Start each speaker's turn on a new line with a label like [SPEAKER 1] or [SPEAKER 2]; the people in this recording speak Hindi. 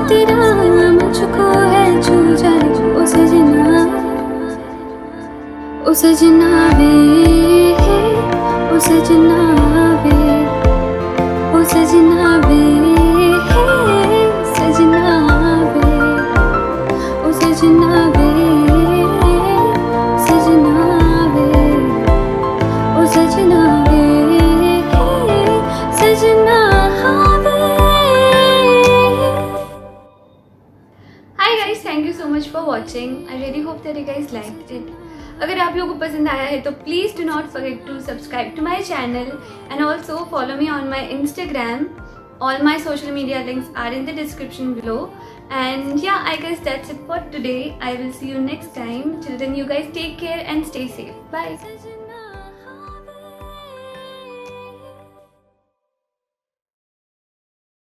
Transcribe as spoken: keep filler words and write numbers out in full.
[SPEAKER 1] तेरा मुझको है छू जाए ओ सजना ओ सजना वे ओ सजना वे ओ सजना वे सजना वे ओ सजना वे सजना वे ओ सजना वे सजना वे।
[SPEAKER 2] Hi guys, thank you so much for watching. I really hope that you guys liked it. अगर आप लोगों को पसंद आया है तो please do not forget to subscribe to my channel and also follow me on my Instagram. All my social media links are in the description below. And yeah, I guess that's it for today. I will see you next time. Till then, you guys take care and stay safe. Bye.